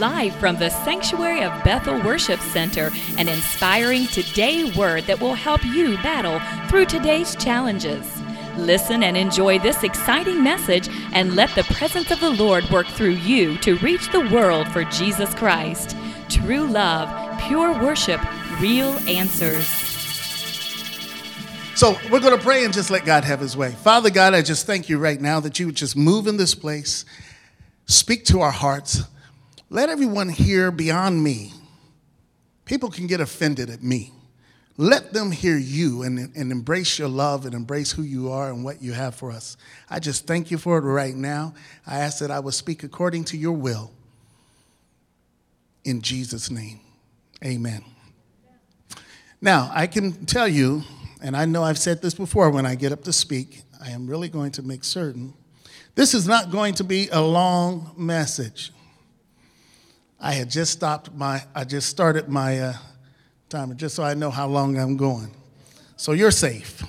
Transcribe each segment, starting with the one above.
Live from the Sanctuary of Bethel Worship Center, an inspiring today word that will help you battle through today's challenges. Listen and enjoy this exciting message and let the presence of the Lord work through you to reach the world for Jesus Christ. True love, pure worship, real answers. So we're going to pray and just let God have his way. Father God, I just thank you right now that you would just move in this place, speak to our hearts. Let everyone hear beyond me. People can get offended at me. Let them hear you and embrace your love and embrace who you are and what you have for us. I just thank you for it right now. I ask that I will speak according to your will. In Jesus' name, amen. Now, I can tell you, and I know I've said this before when I get up to speak, I am really going to make certain this is not going to be a long message. I just started my timer just so I know how long I'm going. So you're safe.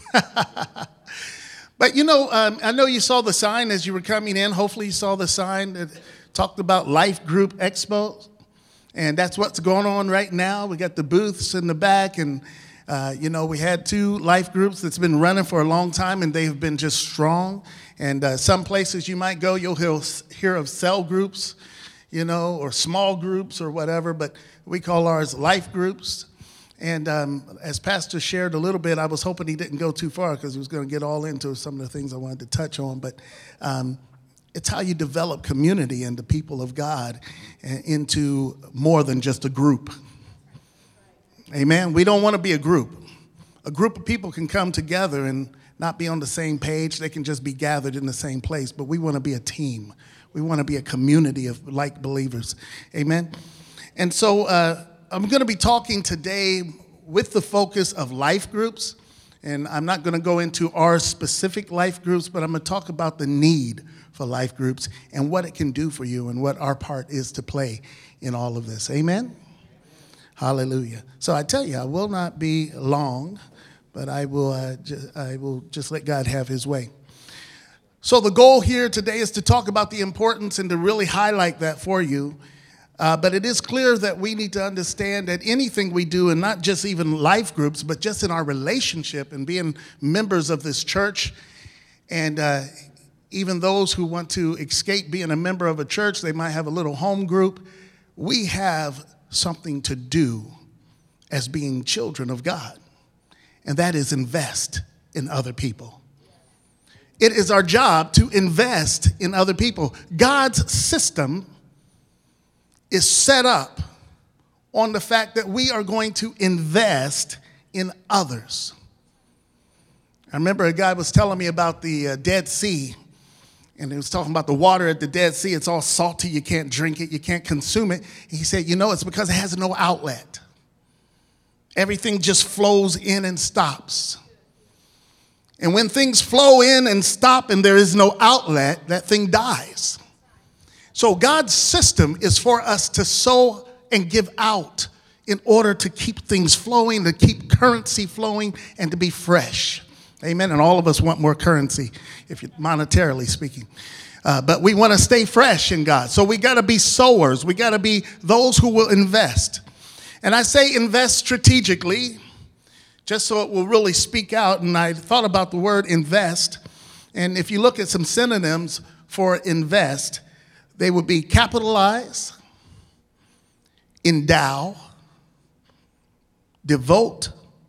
But you know, I know you saw the sign as you were coming in. Hopefully you saw the sign that talked about Life Group Expo. And that's what's going on right now. We got the booths in the back, and we had 2 life groups that's been running for a long time, and they've been just strong. And some places you might go, you'll hear of cell groups, or small groups or whatever, but we call ours life groups. And as Pastor shared a little bit, I was hoping he didn't go too far because he was going to get all into some of the things I wanted to touch on. But it's how you develop community and the people of God into more than just a group. Amen. We don't want to be a group. A group of people can come together and not be on the same page. They can just be gathered in the same place. But we want to be a team. We want to be a community of like believers. Amen. And so I'm going to be talking today with the focus of life groups. And I'm not going to go into our specific life groups, but I'm going to talk about the need for life groups and what it can do for you and what our part is to play in all of this. Amen? Hallelujah. So I tell you, I will not be long, but I will just let God have his way. So the goal here today is to talk about the importance and to really highlight that for you. But it is clear that we need to understand that anything we do, and not just even life groups, but just in our relationship and being members of this church, and even those who want to escape being a member of a church, they might have a little home group. We have something to do as being children of God, and that is invest in other people. It is our job to invest in other people. God's system is set up on the fact that we are going to invest in others. I remember a guy was telling me about the Dead Sea, and he was talking about the water at the Dead Sea. It's all salty. You can't drink it. You can't consume it. He said, it's because it has no outlet. Everything just flows in and stops. And when things flow in and stop and there is no outlet, that thing dies. So God's system is for us to sow and give out in order to keep things flowing, to keep currency flowing, and to be fresh. Amen. And all of us want more currency, if you're monetarily speaking. But we want to stay fresh in God. So we got to be sowers. We got to be those who will invest. And I say invest strategically, just so it will really speak out. And I thought about the word invest. And if you look at some synonyms for invest, they would be capitalize, endow, devote,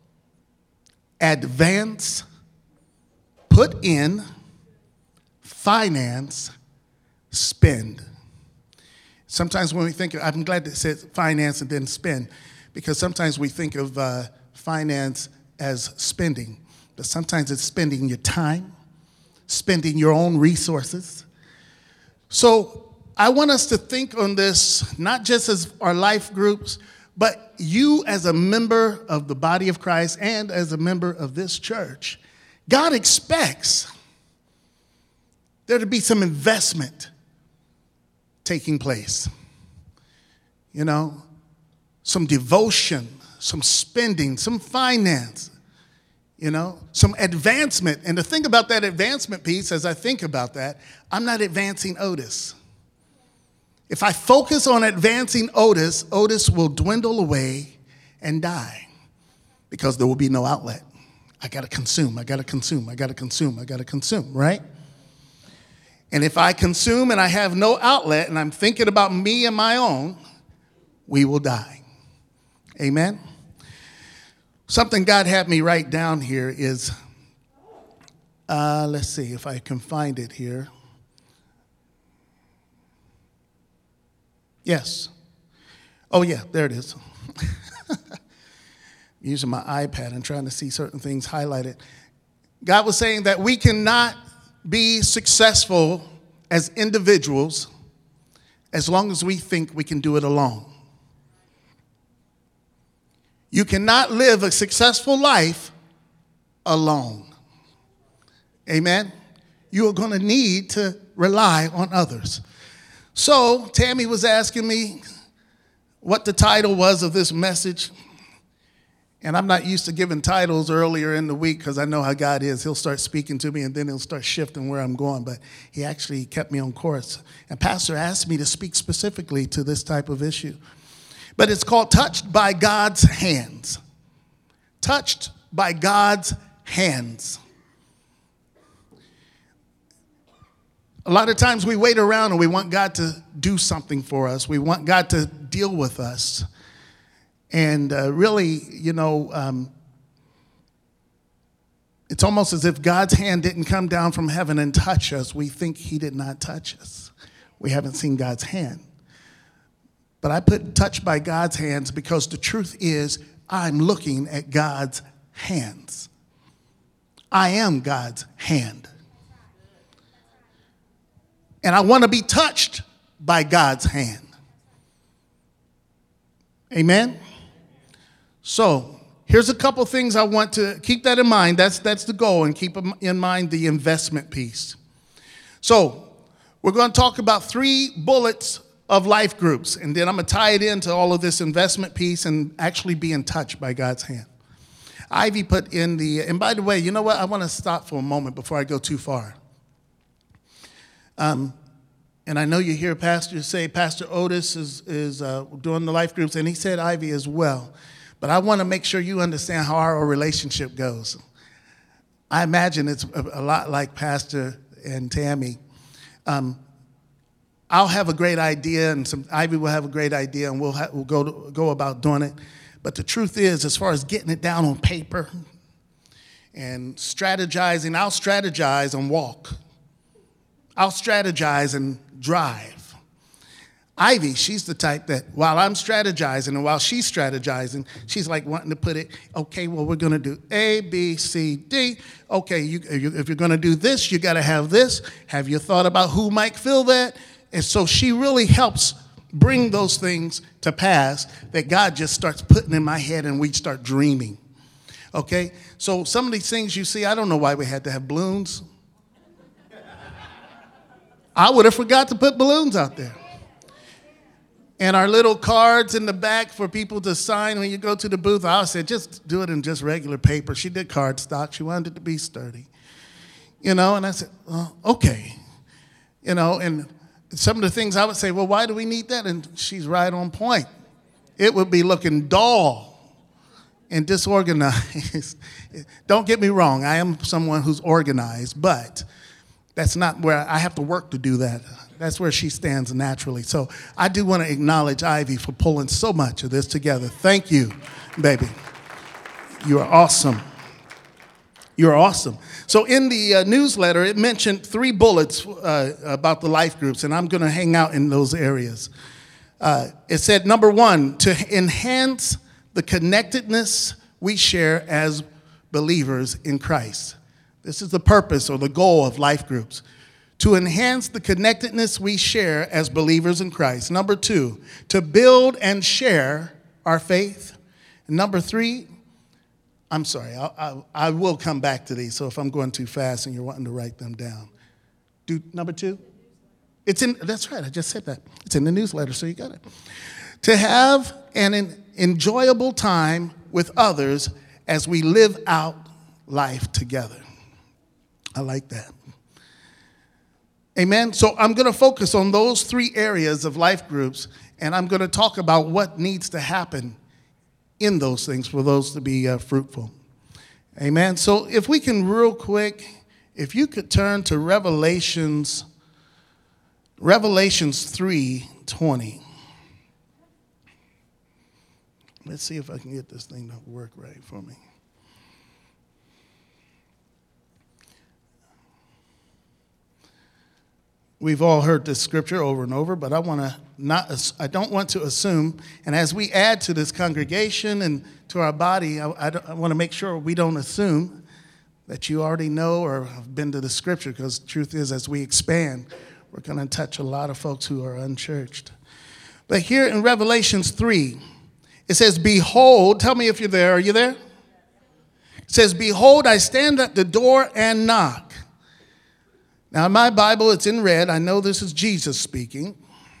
advance, put in, finance, spend. Sometimes when we think, I'm glad that it says finance and then spend, because sometimes we think of finance as spending, but sometimes it's spending your time, spending your own resources. So I want us to think on this, not just as our life groups, but you as a member of the body of Christ and as a member of this church. God expects there to be some investment taking place. Some devotion, some spending, some finance, some advancement. And the thing about that advancement piece, as I think about that, I'm not advancing Otis. If I focus on advancing Otis, Otis will dwindle away and die because there will be no outlet. I got to consume, right? And if I consume and I have no outlet and I'm thinking about me and my own, we will die. Amen? Something God had me write down here is, let's see if I can find it here. Yes. Oh, yeah, there it is. Using my iPad and trying to see certain things highlighted. God was saying that we cannot be successful as individuals as long as we think we can do it alone. You cannot live a successful life alone. Amen? You are going to need to rely on others. So Tammy was asking me what the title was of this message. And I'm not used to giving titles earlier in the week because I know how God is. He'll start speaking to me and then he'll start shifting where I'm going. But he actually kept me on course. And Pastor asked me to speak specifically to this type of issue. But it's called Touched by God's Hands. Touched by God's hands. A lot of times we wait around and we want God to do something for us. We want God to deal with us. And really, it's almost as if God's hand didn't come down from heaven and touch us. We think he did not touch us. We haven't seen God's hand. But I put touched by God's hands because the truth is I'm looking at God's hands. I am God's hand. And I want to be touched by God's hand. Amen? So here's a couple things I want to keep that in mind. That's the goal, and keep in mind the investment piece. So we're going to talk about 3 bullets of life groups, and then I'm going to tie it into all of this investment piece and actually being touched by God's hand. Ivy put in and by the way, you know what? I want to stop for a moment before I go too far. And I know you hear pastors say Pastor Otis is doing the life groups, and he said Ivy as well. But I want to make sure you understand how our relationship goes. I imagine it's a lot like Pastor and Tammy. I'll have a great idea, and Ivy will have a great idea, and we'll go about doing it. But the truth is, as far as getting it down on paper and strategizing, I'll strategize and walk. I'll strategize and drive. Ivy, she's the type that while I'm strategizing and while she's strategizing, she's like wanting to put it, okay, well, we're going to do A, B, C, D. Okay, if you're going to do this, you got to have this. Have you thought about who might fill that? And so she really helps bring those things to pass that God just starts putting in my head and we start dreaming. Okay? So some of these things you see, I don't know why we had to have balloons. I would have forgot to put balloons out there. And our little cards in the back for people to sign when you go to the booth, I said, just do it in just regular paper. She did cardstock. She wanted it to be sturdy. And I said, okay. And some of the things I would say, well, why do we need that? And she's right on point. It would be looking dull and disorganized. Don't get me wrong. I am someone who's organized, but that's not where I have to work to do that. That's where she stands naturally. So I do want to acknowledge Ivy for pulling so much of this together. Thank you, baby. You are awesome. You're awesome. So in the newsletter, it mentioned 3 bullets about the life groups, and I'm going to hang out in those areas. It said, number 1, to enhance the connectedness we share as believers in Christ. This is the purpose or the goal of life groups. To enhance the connectedness we share as believers in Christ. Number 2, to build and share our faith. And number 3, I'm sorry, I will come back to these. So if I'm going too fast and you're wanting to write them down. Do number 2? That's right, I just said that. It's in the newsletter, so you got it. To have an enjoyable time with others as we live out life together. I like that. Amen. So I'm going to focus on those 3 areas of life groups, and I'm going to talk about what needs to happen in those things for those to be fruitful. Amen. So if we can real quick, if you could turn to Revelations 3:20. Let's see if I can get this thing to work right for me. We've all heard this scripture over and over, but I don't want to assume. And as we add to this congregation and to our body, I want to make sure we don't assume that you already know or have been to the scripture, because the truth is, as we expand, we're going to touch a lot of folks who are unchurched. But here in Revelations 3, it says, behold, tell me if you're there. Are you there? It says, behold, I stand at the door and knock. Now, in my Bible, it's in red. I know this is Jesus speaking.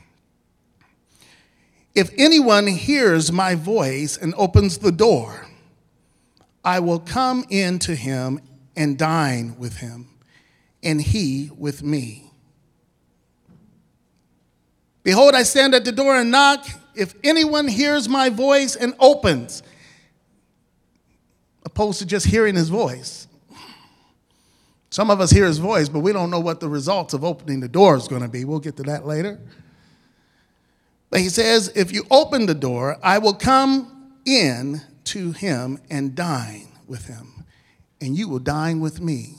If anyone hears my voice and opens the door, I will come in to him and dine with him, and he with me. Behold, I stand at the door and knock. If anyone hears my voice and opens, opposed to just hearing his voice. Some of us hear his voice, but we don't know what the results of opening the door is going to be. We'll get to that later. But he says, if you open the door, I will come in to him and dine with him, and you will dine with me.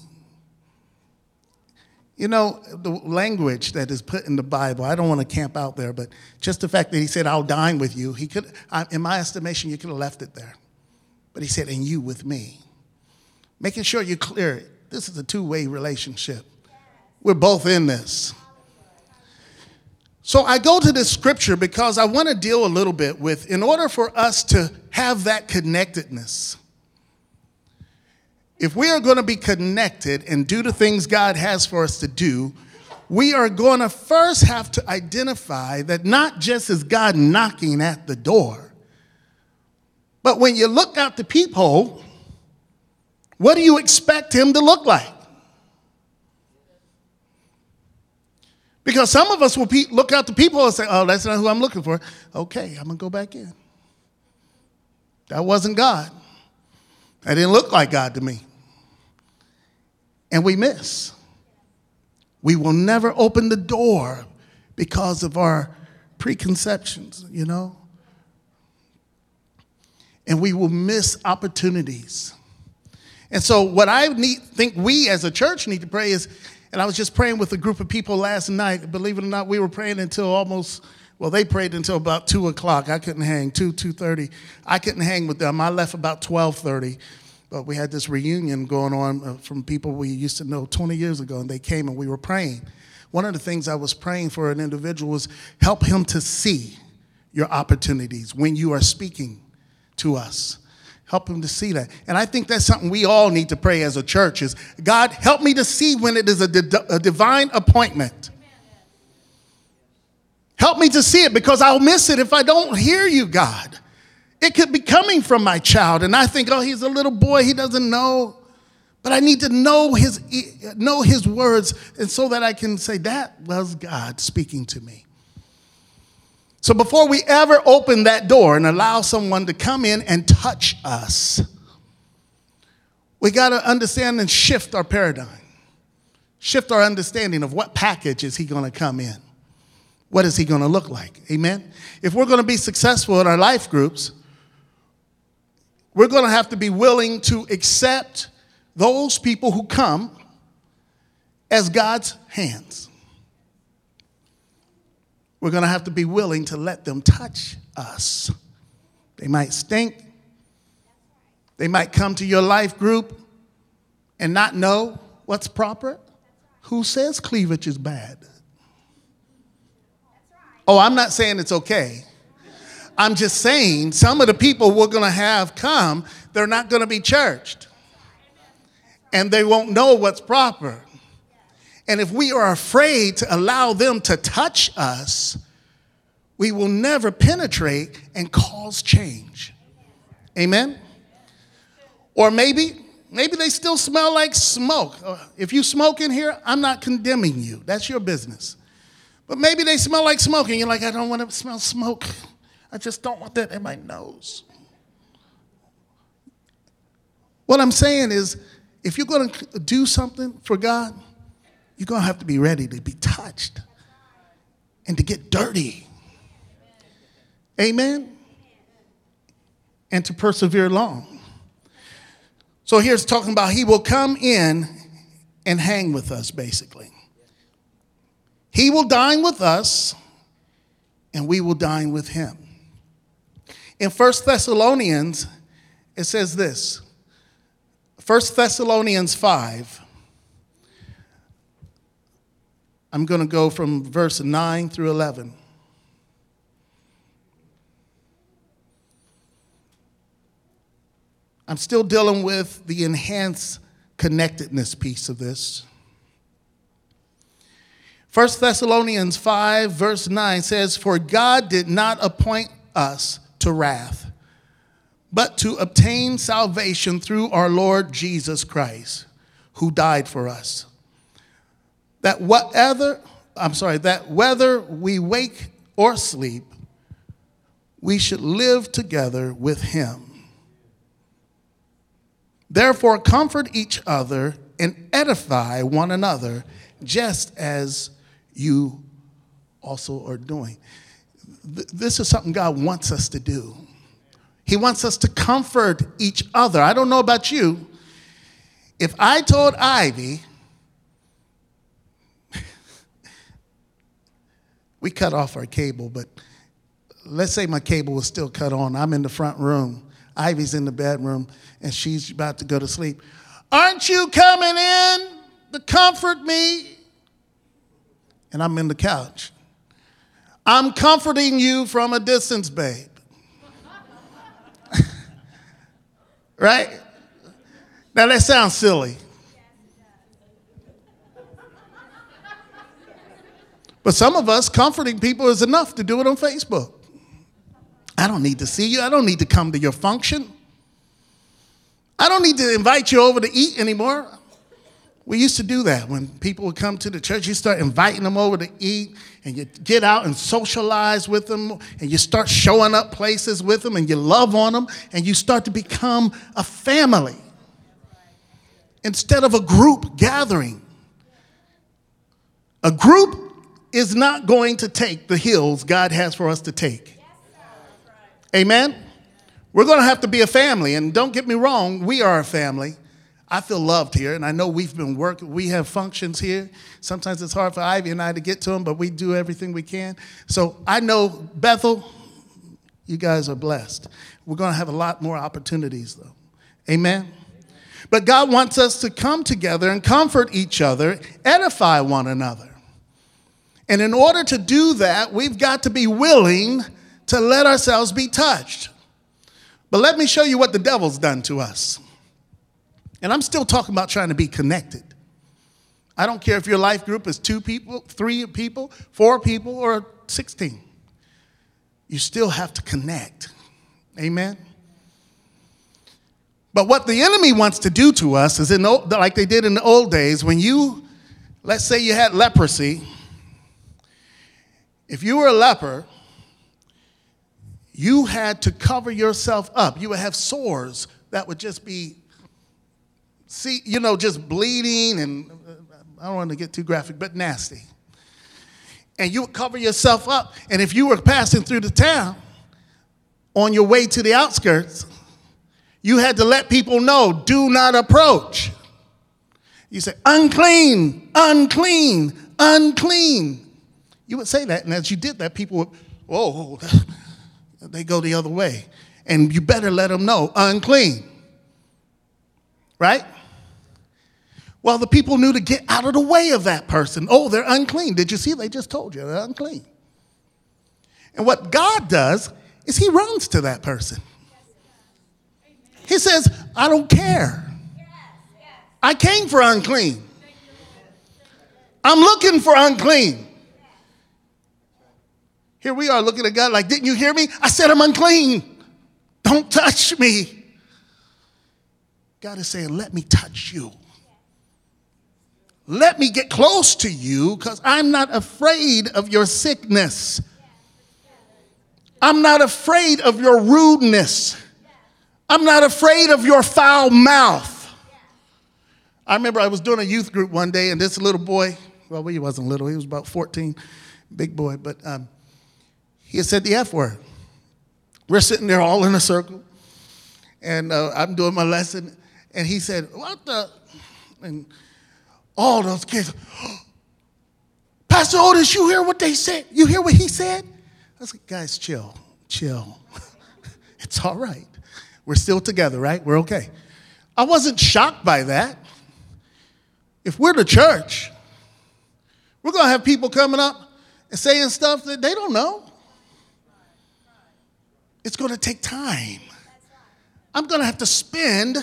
You know, the language that is put in the Bible, I don't want to camp out there, but just the fact that he said, I'll dine with you, he could, in my estimation, you could have left it there. But he said, and you with me. Making sure you're clear. This is a two-way relationship. We're both in this. So I go to this scripture because I want to deal a little bit with, in order for us to have that connectedness, if we are going to be connected and do the things God has for us to do, we are going to first have to identify that not just is God knocking at the door, but when you look out the peephole, what do you expect him to look like? Because some of us will look out the people and say, oh, that's not who I'm looking for. Okay, I'm going to go back in. That wasn't God. That didn't look like God to me. And we miss. We will never open the door because of our preconceptions, you know. And we will miss opportunities. And so what I think we as a church need to pray is, and I was just praying with a group of people last night. Believe it or not, we were praying until they prayed until about 2 o'clock. I couldn't hang, 2:30. I couldn't hang with them. I left about 12:30. But we had this reunion going on from people we used to know 20 years ago, and they came and we were praying. One of the things I was praying for an individual was help him to see your opportunities when you are speaking to us. Help him to see that. And I think that's something we all need to pray as a church is, God, help me to see when it is a divine appointment. Help me to see it, because I'll miss it if I don't hear you, God. It could be coming from my child, and I think, oh, he's a little boy, he doesn't know. But I need to know his words, and so that I can say, that was God speaking to me. So before we ever open that door and allow someone to come in and touch us, we got to understand and shift our paradigm. Shift our understanding of what package is he going to come in. What is he going to look like? Amen? If we're going to be successful in our life groups, we're going to have to be willing to accept those people who come as God's hands. We're going to have to be willing to let them touch us. They might stink. They might come to your life group and not know what's proper. Who says cleavage is bad? Oh, I'm not saying it's okay. I'm just saying some of the people we're going to have come, they're not going to be churched. And they won't know what's proper. And if we are afraid to allow them to touch us, we will never penetrate and cause change. Amen? Or maybe Maybe they still smell like smoke. If you smoke in here, I'm not condemning you. That's your business. But maybe they smell like smoke, and you're like, I don't want to smell smoke. I just don't want that in my nose. What I'm saying is, if you're going to do something for God, you're going to have to be ready to be touched and to get dirty. Amen? And to persevere long. So here's talking about he will come in and hang with us, basically. He will dine with us, and we will dine with him. In 1 Thessalonians, it says this. 1 Thessalonians 5. I'm going to go from verse 9 through 11. I'm still dealing with the enhanced connectedness piece of this. 1 Thessalonians 5, verse 9 says, For God did not appoint us to wrath, but to obtain salvation through our Lord Jesus Christ, who died for us. That whether we wake or sleep, we should live together with him. Therefore, comfort each other and edify one another, just as you also are doing. This is something God wants us to do. He wants us to comfort each other. I don't know about you. If I told Ivy, we cut off our cable, but let's say my cable was still cut on. I'm in the front room. Ivy's in the bedroom, and she's about to go to sleep. Aren't you coming in to comfort me? And I'm in the couch. I'm comforting you from a distance, babe. Right? Now that sounds silly. But some of us, comforting people is enough to do it on Facebook. I don't need to see you. I don't need to come to your function. I don't need to invite you over to eat anymore. We used to do that when people would come to the church. You start inviting them over to eat, and you get out and socialize with them, and you start showing up places with them, and you love on them, and you start to become a family instead of a group gathering. A group is not going to take the hills God has for us to take. Amen? We're going to have to be a family, and don't get me wrong, we are a family. I feel loved here, and I know we've been working. We have functions here. Sometimes it's hard for Ivy and I to get to them, but we do everything we can. So I know, Bethel, you guys are blessed. We're going to have a lot more opportunities, though. Amen? But God wants us to come together and comfort each other, edify one another. And in order to do that, we've got to be willing to let ourselves be touched. But let me show you what the devil's done to us. And I'm still talking about trying to be connected. I don't care if your life group is 2 people, 3 people, 4 people, or 16. You still have to connect. Amen? But what the enemy wants to do to us is, like they did in the old days, when let's say you had leprosy. If you were a leper, you had to cover yourself up. You would have sores that would just be, just bleeding, and I don't want to get too graphic, but nasty. And you would cover yourself up. And if you were passing through the town on your way to the outskirts, you had to let people know, do not approach. You say, unclean, unclean, unclean. You would say that, and as you did that, people would, whoa, they go the other way. And you better let them know, unclean. Right? Well, the people knew to get out of the way of that person. Oh, they're unclean. Did you see? They just told you they're unclean. And what God does is he runs to that person. He says, I don't care. I came for unclean. I'm looking for unclean. Here we are looking at God like, didn't you hear me? I said I'm unclean. Don't touch me. God is saying, let me touch you. Let me get close to you because I'm not afraid of your sickness. I'm not afraid of your rudeness. I'm not afraid of your foul mouth. I remember I was doing a youth group one day, and this little boy, well, he wasn't little, he was about 14, big boy, but he had said the F word. We're sitting there all in a circle, and I'm doing my lesson, and he said, what the? And all those kids, Pastor Otis, you hear what they said? You hear what he said? I was like, guys, chill. It's all right. We're still together, right? We're okay. I wasn't shocked by that. If we're the church, we're going to have people coming up and saying stuff that they don't know. It's going to take time. I'm going to have to spend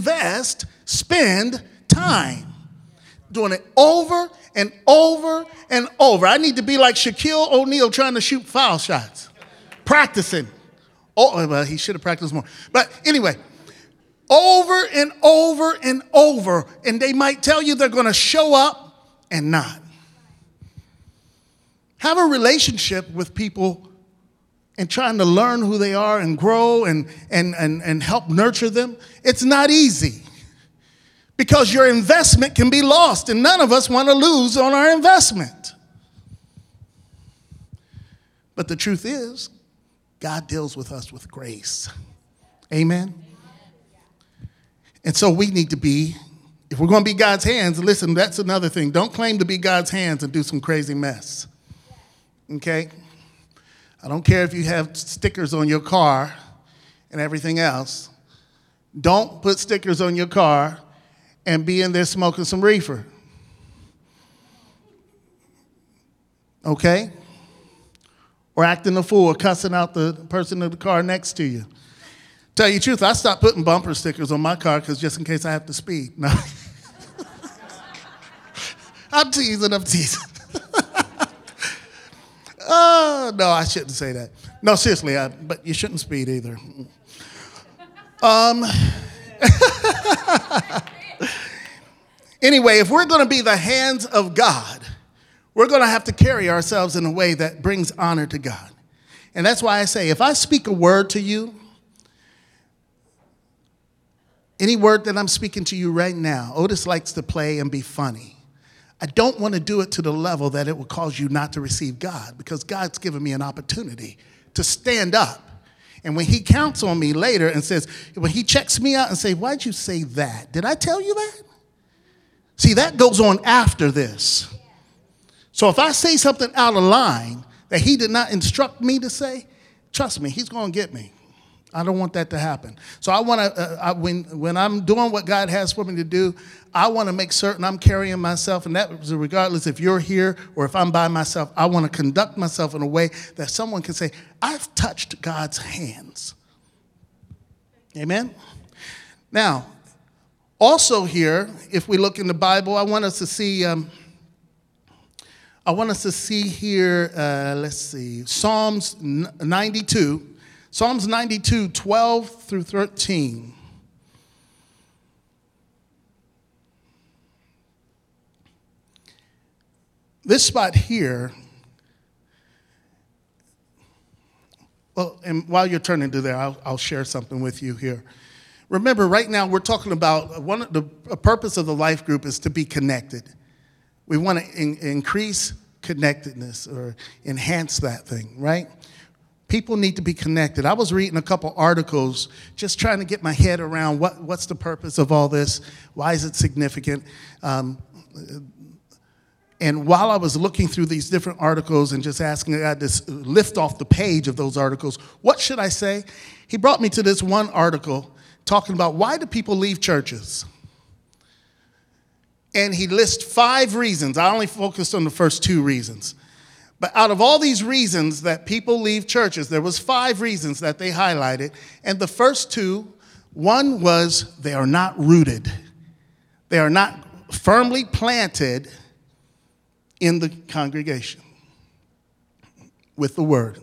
time doing it over and over and over. I need to be like Shaquille O'Neal trying to shoot foul shots, practicing. Oh, well, he should have practiced more. But anyway, over and over and over. And they might tell you they're going to show up and not. Have a relationship with people and trying to learn who they are and grow and help nurture them. It's not easy. Because your investment can be lost, and none of us want to lose on our investment. But the truth is, God deals with us with grace. Amen? And so we need to be, if we're going to be God's hands, listen, that's another thing. Don't claim to be God's hands and do some crazy mess. Okay? I don't care if you have stickers on your car and everything else. Don't put stickers on your car and be in there smoking some reefer. Okay? Or acting a fool or cussing out the person in the car next to you. Tell you the truth, I stopped putting bumper stickers on my car because just in case I have to speed. No. I'm teasing. Oh, no, I shouldn't say that. No, seriously, but you shouldn't speed either. Anyway, if we're going to be the hands of God, we're going to have to carry ourselves in a way that brings honor to God. And that's why I say, if I speak a word to you, any word that I'm speaking to you right now, Otis likes to play and be funny. I don't want to do it to the level that it will cause you not to receive God, because God's given me an opportunity to stand up. And when he counts on me later and says, when he checks me out and say, why'd you say that? Did I tell you that? See, that goes on after this. So if I say something out of line that he did not instruct me to say, trust me, he's going to get me. I don't want that to happen. So I want to, when I'm doing what God has for me to do, I want to make certain I'm carrying myself, and that is regardless if you're here or if I'm by myself, I want to conduct myself in a way that someone can say, I've touched God's hands. Amen? Now, also here, if we look in the Bible, I want us to see here, let's see, Psalms 92. Psalms 92, 12 through 13. This spot here, well, and while you're turning to there, I'll share something with you here. Remember, right now we're talking about the purpose of the life group is to be connected. We want to increase connectedness or enhance that thing, right? People need to be connected. I was reading a couple articles just trying to get my head around what's the purpose of all this? Why is it significant? And while I was looking through these different articles and just asking God to lift off the page of those articles, what should I say? He brought me to this one article talking about why do people leave churches? And he lists 5 reasons. I only focused on the first 2 reasons. But out of all these reasons that people leave churches, there was 5 reasons that they highlighted. And the first 2, one was they are not rooted. They are not firmly planted in the congregation with the word.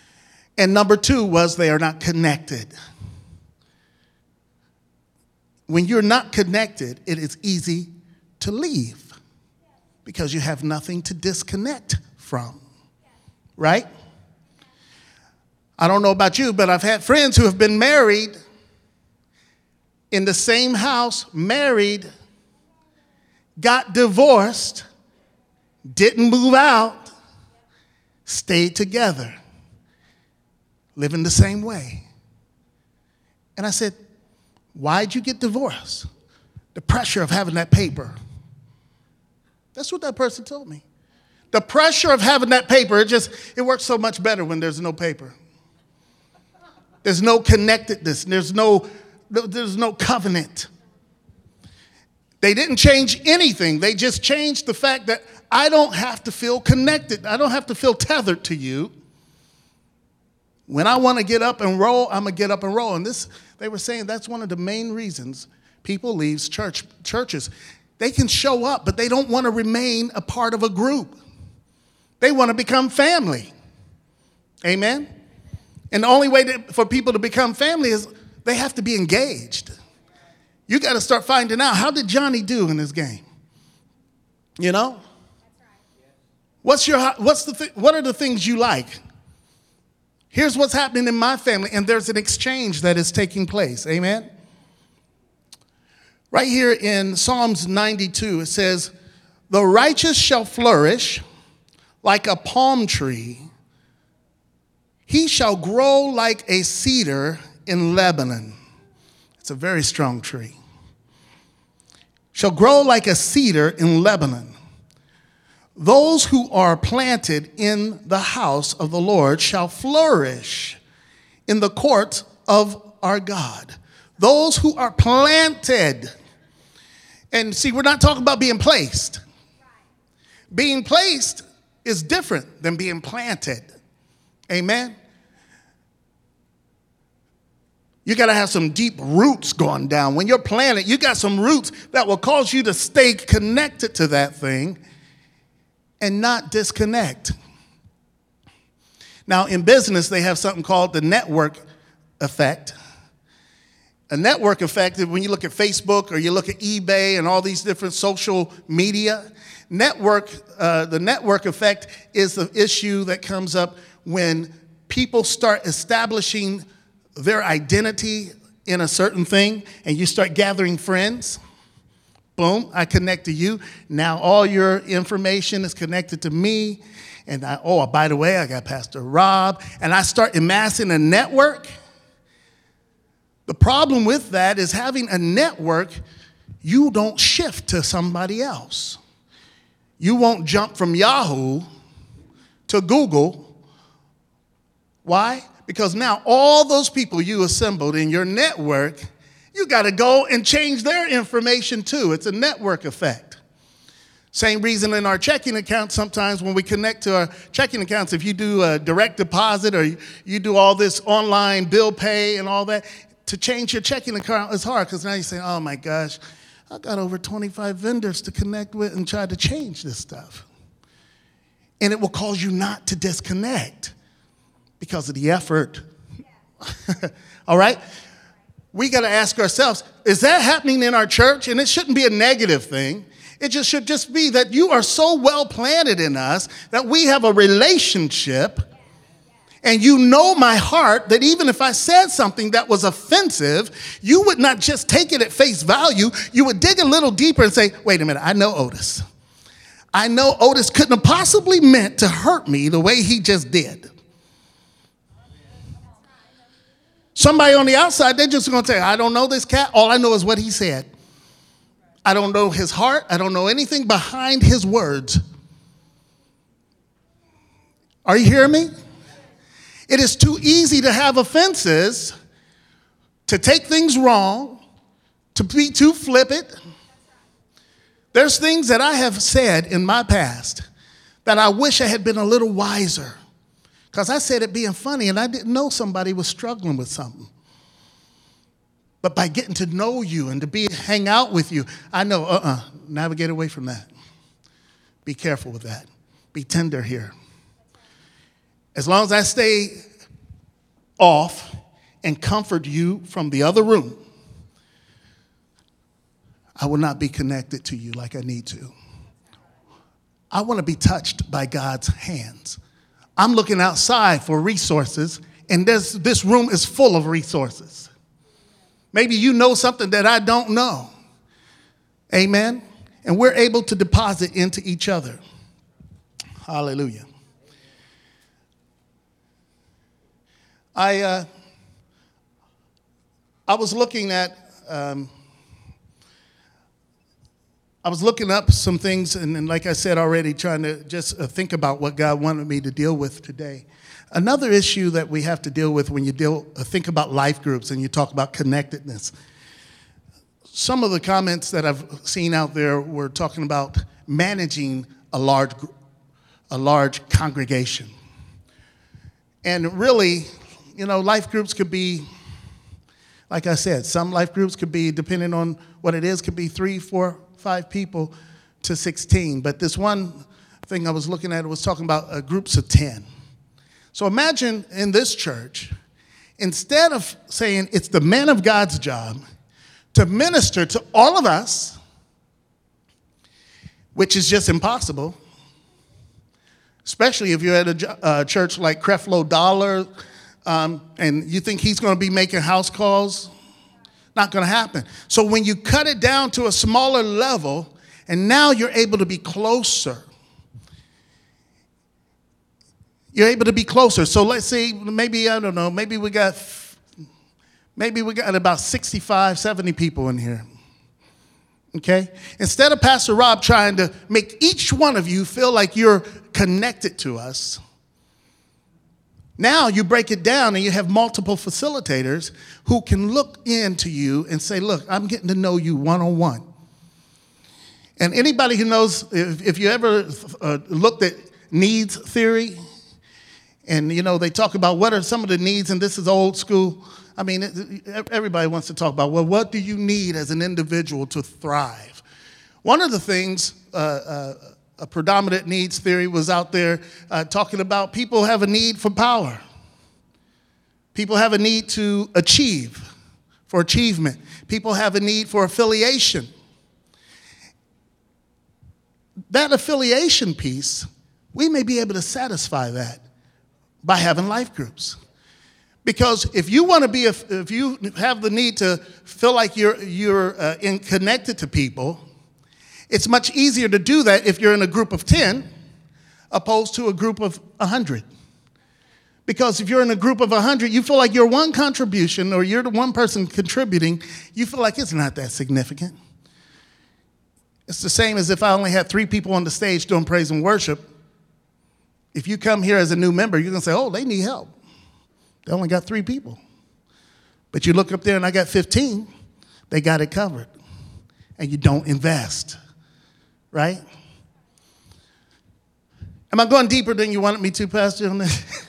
And number 2 was they are not connected. when you're not connected, it is easy to leave because you have nothing to disconnect from, right? I don't know about you, but I've had friends who have been married in the same house, married, got divorced, didn't move out, stayed together, living the same way. And I said, why'd you get divorced? The pressure of having that paper. That's what that person told me. The pressure of having that paper, it works so much better when there's no paper. There's no connectedness. There's no covenant. They didn't change anything. They just changed the fact that I don't have to feel connected. I don't have to feel tethered to you. When I want to get up and roll, I'm going to get up and roll. And they were saying that's one of the main reasons people leave churches. They can show up, but they don't want to remain a part of a group. They want to become family. Amen? And the only way for people to become family is they have to be engaged. You got to start finding out, how did Johnny do in this game? You know? What are the things you like? Here's what's happening in my family, and there's an exchange that is taking place. Amen? Right here in Psalms 92, it says, the righteous shall flourish like a palm tree. He shall grow like a cedar in Lebanon. It's a very strong tree. Shall grow like a cedar in Lebanon. Those who are planted in the house of the Lord shall flourish in the courts of our God. Those who are planted. And see, we're not talking about being placed. Being placed is different than being planted. Amen? You got to have some deep roots going down. When you're planted, you got some roots that will cause you to stay connected to that thing and not disconnect. Now, in business, they have something called the network effect. A network effect is when you look at Facebook or you look at eBay and all these different social media. The network effect is the issue that comes up when people start establishing their identity in a certain thing and you start gathering friends. Boom, I connect to you. Now all your information is connected to me. And by the way, I got Pastor Rob. And I start amassing a network. The problem with that is having a network, you don't shift to somebody else. You won't jump from Yahoo to Google. Why? Because now all those people you assembled in your network, you got to go and change their information too. It's a network effect. Same reason in our checking account, sometimes when we connect to our checking accounts, if you do a direct deposit or you do all this online bill pay and all that, to change your checking account is hard because now you say, oh my gosh, I got over 25 vendors to connect with and try to change this stuff. And it will cause you not to disconnect because of the effort. All right? We got to ask ourselves, is that happening in our church? And it shouldn't be a negative thing. It should just be that you are so well planted in us that we have a relationship. And you know my heart that even if I said something that was offensive, you would not just take it at face value. You would dig a little deeper and say, wait a minute, I know Otis. I know Otis couldn't have possibly meant to hurt me the way he just did. Somebody on the outside, they're just going to say, I don't know this cat. All I know is what he said. I don't know his heart. I don't know anything behind his words. Are you hearing me? It is too easy to have offenses, to take things wrong, to be too flippant. There's things that I have said in my past that I wish I had been a little wiser. Because I said it being funny and I didn't know somebody was struggling with something. But by getting to know you and to hang out with you, I know, navigate away from that. Be careful with that. Be tender here. As long as I stay off and comfort you from the other room, I will not be connected to you like I need to. I want to be touched by God's hands. I'm looking outside for resources, and this room is full of resources. Maybe you know something that I don't know. Amen? And we're able to deposit into each other. Hallelujah. I was looking at, I was looking up some things, and like I said already, trying to just think about what God wanted me to deal with today. Another issue that we have to deal with when you think about life groups and you talk about connectedness. Some of the comments that I've seen out there were talking about managing a large congregation. And really, you know, life groups could be, like I said, some life groups could be, depending on what it is, could be 3, 4, 5 people to 16. But this one thing I was looking at was talking about groups of 10. So imagine in this church, instead of saying it's the man of God's job to minister to all of us, which is just impossible, especially if you're at a church like Creflo Dollar, and you think he's going to be making house calls. Not going to happen. So when you cut it down to a smaller level, and now you're able to be closer. You're able to be closer. So let's say maybe, I don't know, maybe we got about 65, 70 people in here. Okay? Instead of Pastor Rob trying to make each one of you feel like you're connected to us, now you break it down and you have multiple facilitators who can look into you and say, look, I'm getting to know you one-on-one. And anybody who knows, if you ever looked at needs theory, and, you know, they talk about what are some of the needs, and this is old school. I mean, everybody wants to talk about, well, what do you need as an individual to thrive? One of the things, a predominant needs theory was out there talking about people have a need for power. People have a need to achieve, for achievement. People have a need for affiliation. That affiliation piece, we may be able to satisfy that by having life groups. Because if you want to be, if you have the need to feel like you're connected to people, it's much easier to do that if you're in a group of 10 opposed to a group of 100. Because if you're in a group of 100, you feel like your one contribution or you're the one person contributing, you feel like it's not that significant. It's the same as if I only had 3 people on the stage doing praise and worship. If you come here as a new member, you're going to say, oh, they need help. They only got 3 people. But you look up there and I got 15, they got it covered. And you don't invest, right? Am I going deeper than you wanted me to, Pastor, on this?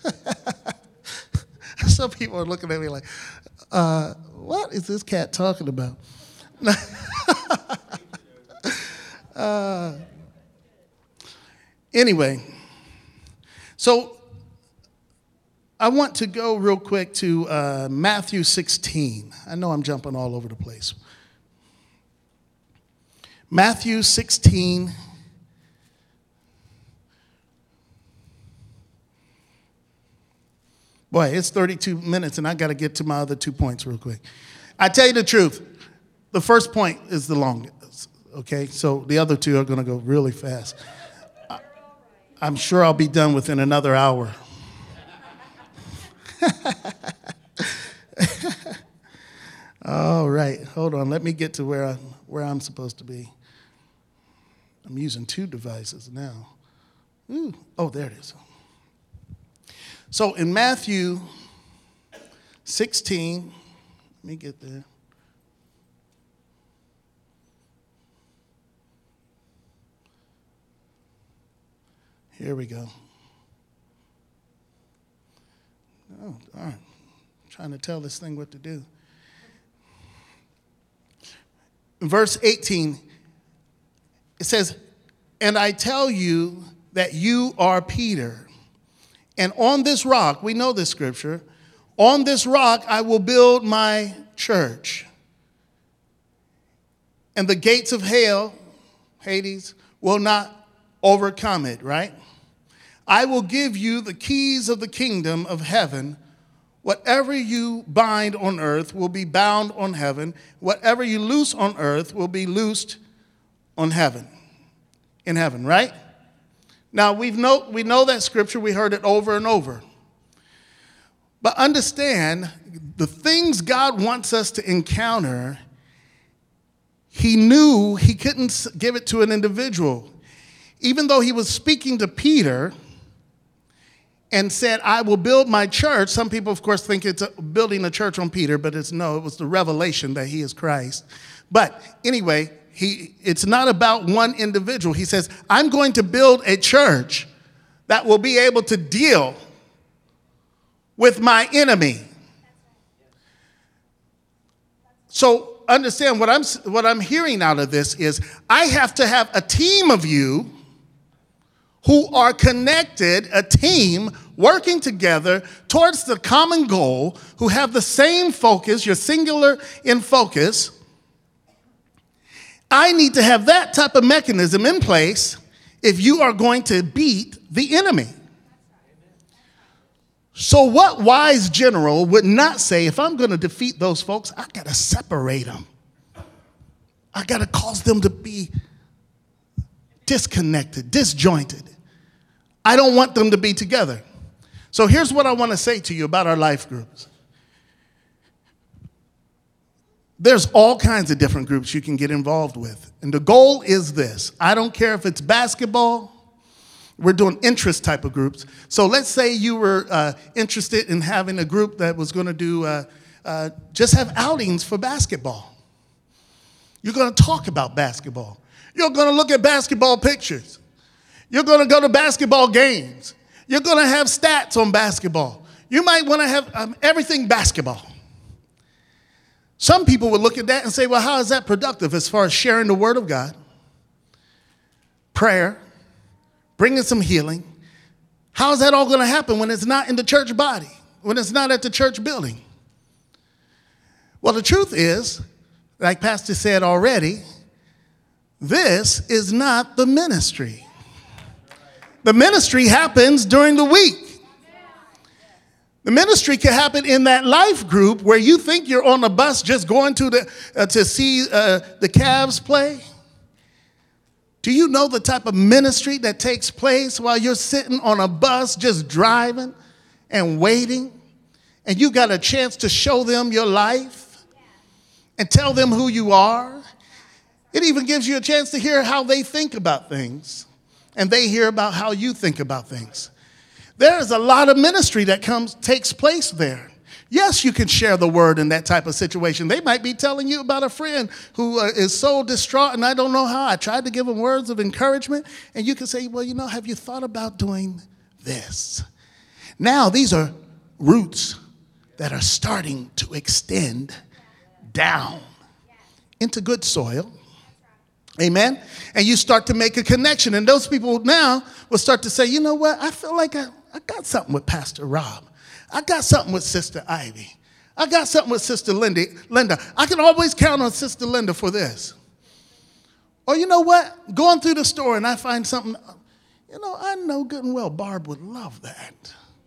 Some people are looking at me like, what is this cat talking about? Anyway, so I want to go real quick to Matthew 16. I know I'm jumping all over the place. Matthew 16. Boy, it's 32 minutes, and I got to get to my other 2 points real quick. I tell you the truth, the first point is the longest, okay? So the other 2 are going to go really fast. I'm sure I'll be done within another hour. All right, hold on. Let me get to where I'm supposed to be. I'm using 2 devices now. Ooh. Oh, there it is. So in Matthew 16, let me get there. Here we go. Oh, darn. I'm trying to tell this thing what to do. In verse 18, it says, and I tell you that you are Peter, and on this rock, we know this scripture, on this rock I will build my church, and the gates of hell, Hades, will not overcome it, right? I will give you the keys of the kingdom of heaven. Whatever you bind on earth will be bound on heaven. Whatever you loose on earth will be loosed on heaven, in heaven, right? Now, we know that scripture. We heard it over and over. But understand, the things God wants us to encounter, he knew he couldn't give it to an individual. Even though he was speaking to Peter and said, I will build my church. Some people, of course, think it's building a church on Peter, but it was the revelation that he is Christ. But anyway, it's not about one individual. He says, I'm going to build a church that will be able to deal with my enemy. So understand what I'm hearing out of this is I have to have a team of you who are connected, a team working together towards the common goal, who have the same focus, you're singular in focus. I need to have that type of mechanism in place if you are going to beat the enemy. So what wise general would not say, if I'm going to defeat those folks, I got to separate them. I got to cause them to be disconnected, disjointed. I don't want them to be together. So here's what I want to say to you about our life groups. There's all kinds of different groups you can get involved with. And the goal is this. I don't care if it's basketball. We're doing interest type of groups. So let's say you were interested in having a group that was going to do just have outings for basketball. You're going to talk about basketball. You're going to look at basketball pictures. You're going to go to basketball games. You're going to have stats on basketball. You might want to have everything basketball. Some people would look at that and say, well, how is that productive as far as sharing the word of God, prayer, bringing some healing? How is that all going to happen when it's not in the church body, when it's not at the church building? Well, the truth is, like Pastor said already, this is not the ministry. The ministry happens during the week. The ministry can happen in that life group where you think you're on a bus just going to see the Cavs play. Do you know the type of ministry that takes place while you're sitting on a bus just driving and waiting, and you got a chance to show them your life and tell them who you are? It even gives you a chance to hear how they think about things, and they hear about how you think about things. There is a lot of ministry that takes place there. Yes, you can share the word in that type of situation. They might be telling you about a friend who is so distraught and I don't know how. I tried to give them words of encouragement. And you can say, well, have you thought about doing this? Now, these are roots that are starting to extend down into good soil. Amen? And you start to make a connection. And those people now will start to say, you know what? I feel like I got something with Pastor Rob. I got something with Sister Ivy. I got something with Sister Linda. I can always count on Sister Linda for this. Or you know what? Going through the store and I find something, I know good and well Barb would love that.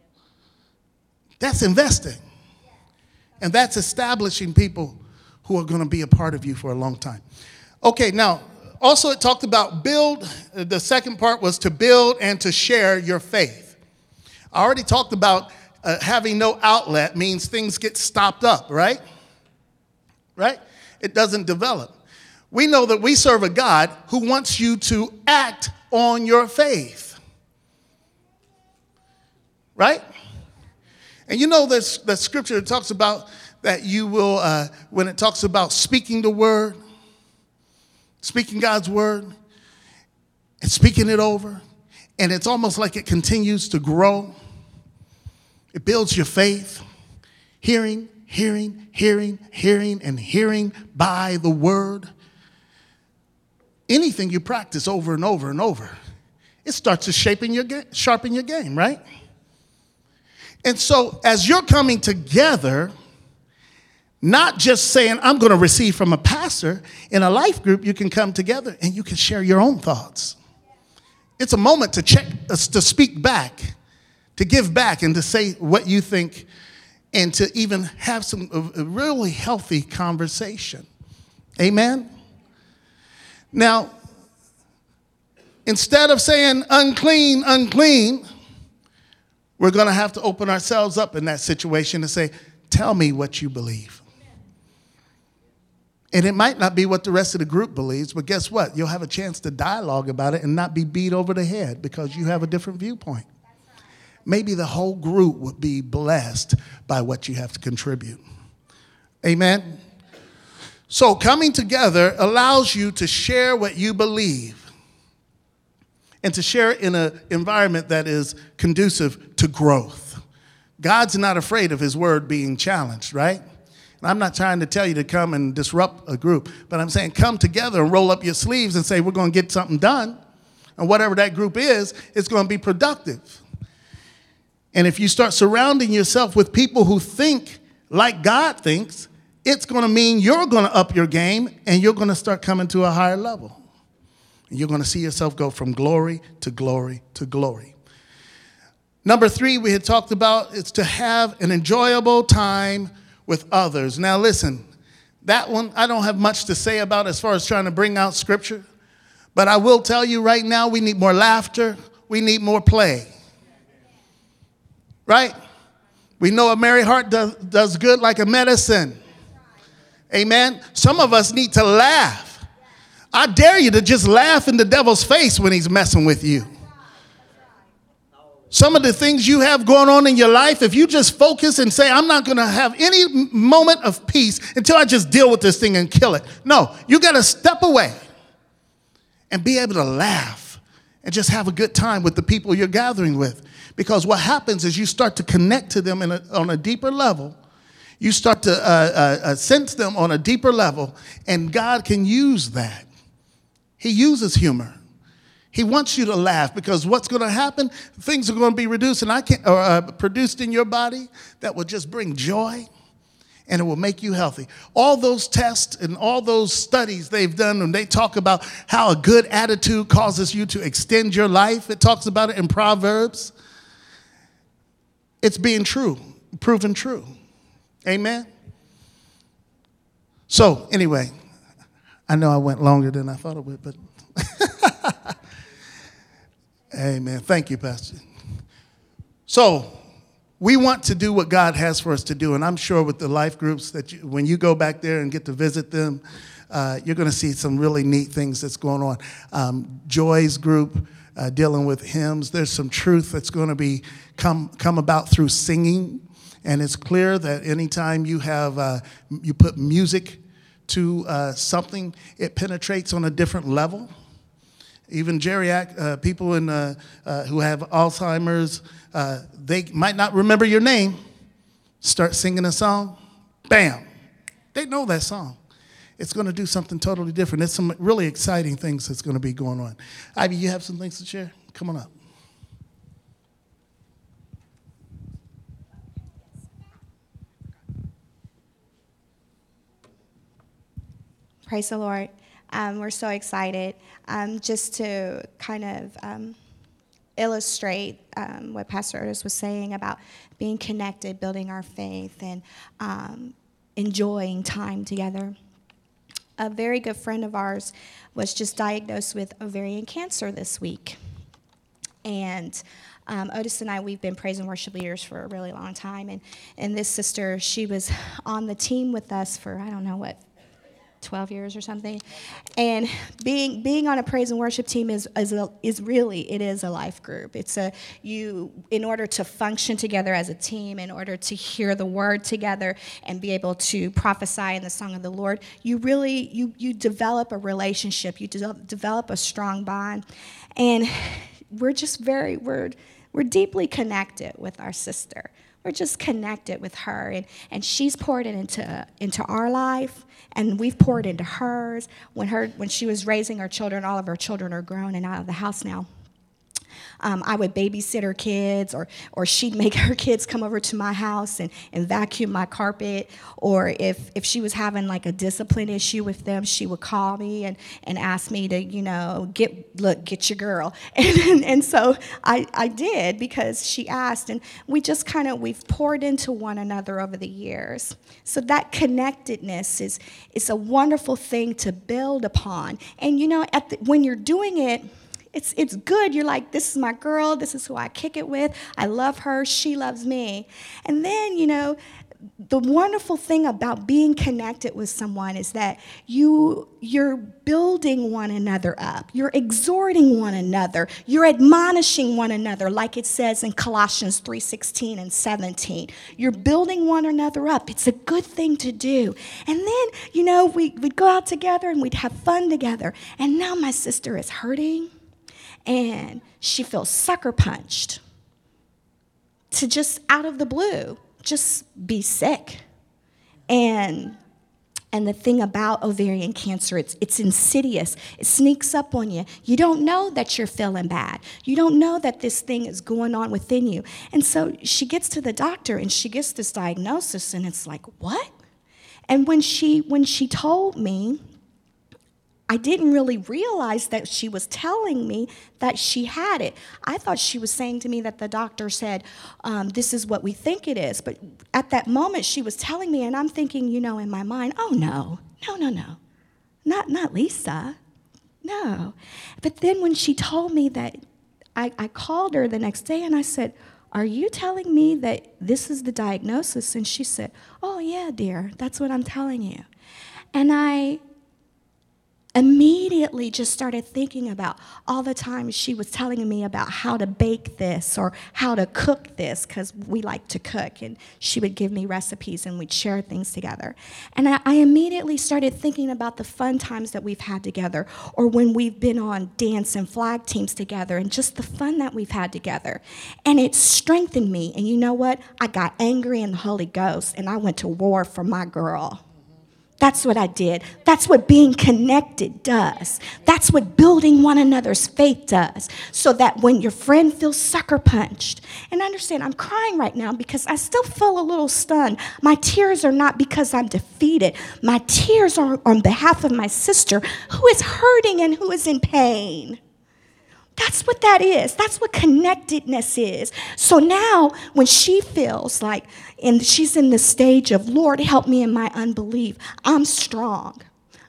That's investing. And that's establishing people who are going to be a part of you for a long time. Okay, now, also it talked about build. The second part was to build and to share your faith. I already talked about having no outlet means things get stopped up, right? Right? It doesn't develop. We know that we serve a God who wants you to act on your faith. Right? And there's the scripture that talks about that you will, when it talks about speaking the word, speaking God's word, and speaking it over, and it's almost like it continues to grow. It builds your faith, hearing, and hearing by the word. Anything you practice over and over and over, it starts to sharpen your game, right? And so as you're coming together, Not just saying, I'm going to receive from a pastor. In a life group, you can come together and you can share your own thoughts. It's a moment to speak back, to give back, and to say what you think, and to even have a really healthy conversation. Amen? Now, instead of saying unclean, unclean, we're going to have to open ourselves up in that situation and say, tell me what you believe. And it might not be what the rest of the group believes, but guess what? You'll have a chance to dialogue about it and not be beat over the head because you have a different viewpoint. Maybe the whole group would be blessed by what you have to contribute. Amen? So coming together allows you to share what you believe and to share it in an environment that is conducive to growth. God's not afraid of his word being challenged, right? And I'm not trying to tell you to come and disrupt a group, but I'm saying come together and roll up your sleeves and say, we're going to get something done. And whatever that group is, it's going to be productive. And if you start surrounding yourself with people who think like God thinks, it's going to mean you're going to up your game and you're going to start coming to a higher level. And you're going to see yourself go from glory to glory to glory. Number 3, we had talked about is to have an enjoyable time with others. Now listen, that one I don't have much to say about as far as trying to bring out scripture, but I will tell you right now we need more laughter, we need more play. Right? We know a merry heart does good like a medicine. Amen? Some of us need to laugh. I dare you to just laugh in the devil's face when he's messing with you. Some of the things you have going on in your life, if you just focus and say, I'm not going to have any moment of peace until I just deal with this thing and kill it. No, you got to step away and be able to laugh and just have a good time with the people you're gathering with. Because what happens is you start to connect to them on a deeper level. You start to sense them on a deeper level, and God can use that. He uses humor. He wants you to laugh because what's going to happen? Things are going to be reduced produced in your body that will just bring joy, and it will make you healthy. All those tests and all those studies they've done, and they talk about how a good attitude causes you to extend your life. It talks about it in Proverbs. It's being true, proven true. Amen? So, anyway, I know I went longer than I thought I would, but amen. Thank you, Pastor. So, we want to do what God has for us to do, and I'm sure with the life groups that when you go back there and get to visit them, you're going to see some really neat things that's going on. Joy's group, dealing with hymns. There's some truth that's going to be come about through singing, and it's clear that anytime you have you put music to something, it penetrates on a different level. Even geriatric people who have Alzheimer's, they might not remember your name. Start singing a song, bam, they know that song. It's going to do something totally different. There's some really exciting things that's going to be going on. Ivy, you have some things to share? Come on up. Praise the Lord. We're so excited just to kind of illustrate what Pastor Otis was saying about being connected, building our faith, and enjoying time together. A very good friend of ours was just diagnosed with ovarian cancer this week. And Otis and I, we've been praise and worship leaders for a really long time. And this sister, she was on the team with us for, 12 years or something. And being on a praise and worship team is really a life group. It's in order to function together as a team, in order to hear the word together and be able to prophesy in the song of the Lord, you really, you develop a relationship, you develop a strong bond. And we're just we're deeply connected with our sister. We're just connected with her, and she's poured it into our life, and we've poured into hers. When she was raising her children, all of her children are grown and out of the house now. I would babysit her kids, or she'd make her kids come over to my house and vacuum my carpet. Or if she was having like a discipline issue with them, she would call me and ask me to, get your girl. And so I did, because she asked, and we've poured into one another over the years. So that connectedness is a wonderful thing to build upon. And when you're doing it, it's good. You're like, this is my girl. This is who I kick it with. I love her. She loves me. And then, the wonderful thing about being connected with someone is that you're building one another up. You're exhorting one another. You're admonishing one another, like it says in Colossians 3:16 and 17. You're building one another up. It's a good thing to do. And then, we'd go out together and we'd have fun together. And now my sister is hurting, and she feels sucker punched to just out of the blue just be sick. And the thing about ovarian cancer, it's insidious. It sneaks up on you. You don't know that you're feeling bad. You don't know that this thing is going on within you. And so she gets to the doctor and she gets this diagnosis, and it's like, what? And when she told me, I didn't really realize that she was telling me that she had it. I thought she was saying to me that the doctor said, this is what we think it is. But at that moment, she was telling me, and I'm thinking, in my mind, oh, no, not Lisa, no. But then when she told me that, I called her the next day, and I said, are you telling me that this is the diagnosis? And she said, oh, yeah, dear, that's what I'm telling you. And I immediately just started thinking about all the times she was telling me about how to bake this or how to cook this, because we like to cook, and she would give me recipes and we'd share things together. And I immediately started thinking about the fun times that we've had together, or when we've been on dance and flag teams together, and just the fun that we've had together. And it strengthened me. And you know what? I got angry in the Holy Ghost, and I went to war for my girl. That's what I did. That's what being connected does. That's what building one another's faith does. So that when your friend feels sucker punched, and understand, I'm crying right now because I still feel a little stunned. My tears are not because I'm defeated. My tears are on behalf of my sister who is hurting and who is in pain. That's what that is. That's what connectedness is. So now when she feels like, and she's in the stage of, Lord, help me in my unbelief, I'm strong,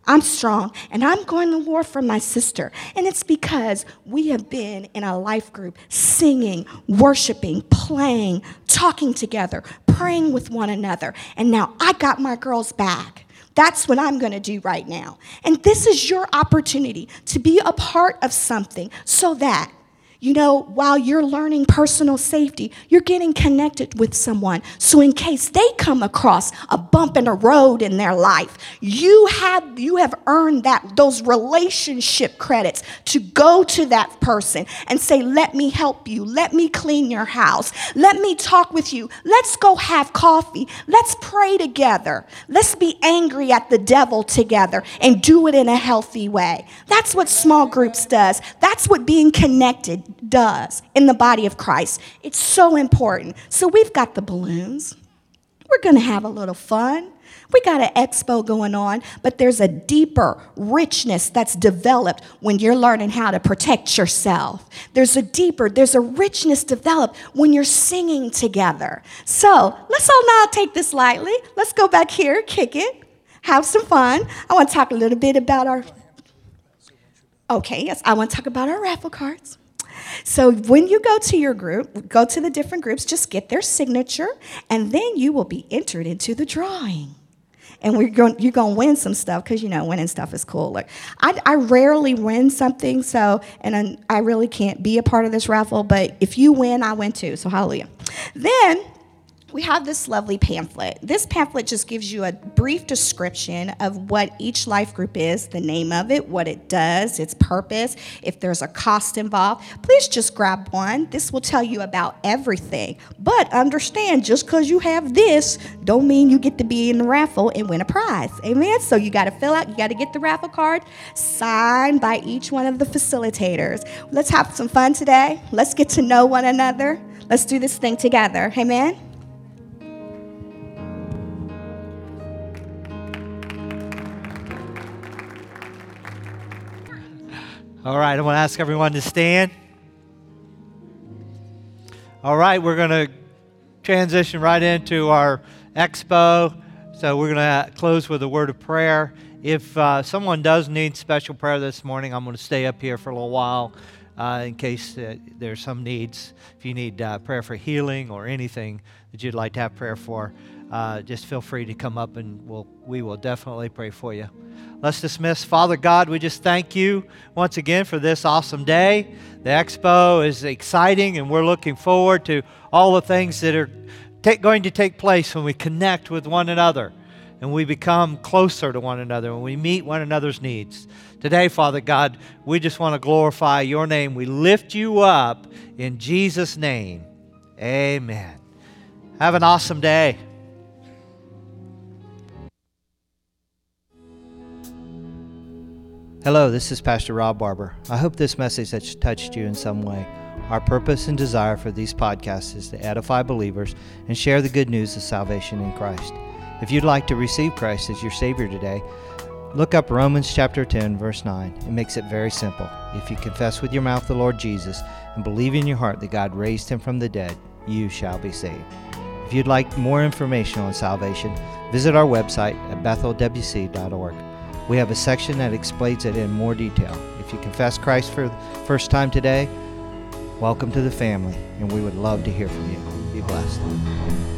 and I'm going to war for my sister. And it's because we have been in a life group singing, worshiping, playing, talking together, praying with one another. And now I got my girls back. That's what I'm going to do right now. And this is your opportunity to be a part of something so that, while you're learning personal safety, you're getting connected with someone. So in case they come across a bump in a road in their life, you have earned those relationship credits to go to that person and say, let me help you. Let me clean your house. Let me talk with you. Let's go have coffee. Let's pray together. Let's be angry at the devil together and do it in a healthy way. That's what small groups does. That's what being connected does in the body of Christ. It's so important. So we've got the balloons. We're going to have a little fun. We got an expo going on, but there's a deeper richness that's developed when you're learning how to protect yourself. There's a richness developed when you're singing together. So let's all not take this lightly. Let's go back here, kick it, have some fun. I want to talk a little bit about I want to talk about our raffle cards. So when you go to your group, go to the different groups, just get their signature, and then you will be entered into the drawing. And you're going to win some stuff, because, winning stuff is cool. Like, I rarely win something, and I really can't be a part of this raffle, but if you win, I win too, so hallelujah. Then we have this lovely pamphlet. This pamphlet just gives you a brief description of what each life group is, the name of it, what it does, its purpose, if there's a cost involved. Please just grab one. This will tell you about everything. But understand, just because you have this, don't mean you get to be in the raffle and win a prize. Amen? So you got to fill out, you got to get the raffle card signed by each one of the facilitators. Let's have some fun today. Let's get to know one another. Let's do this thing together. Amen? All right, I want to ask everyone to stand. All right, we're going to transition right into our expo. So we're going to close with a word of prayer. If someone does need special prayer this morning, I'm going to stay up here for a little while in case there's some needs. If you need prayer for healing or anything that you'd like to have prayer for, just feel free to come up and we will definitely pray for you. Let's dismiss. Father God, we just thank you once again for this awesome day. The expo is exciting, and we're looking forward to all the things that are going to take place when we connect with one another and we become closer to one another and we meet one another's needs. Today, Father God, we just want to glorify your name. We lift you up in Jesus' name. Amen. Have an awesome day. Hello, this is Pastor Rob Barber. I hope this message has touched you in some way. Our purpose and desire for these podcasts is to edify believers and share the good news of salvation in Christ. If you'd like to receive Christ as your Savior today, look up Romans chapter 10, verse 9. It makes it very simple. If you confess with your mouth the Lord Jesus and believe in your heart that God raised him from the dead, you shall be saved. If you'd like more information on salvation, visit our website at bethelwc.org. We have a section that explains it in more detail. If you confess Christ for the first time today, welcome to the family, and we would love to hear from you. Be blessed.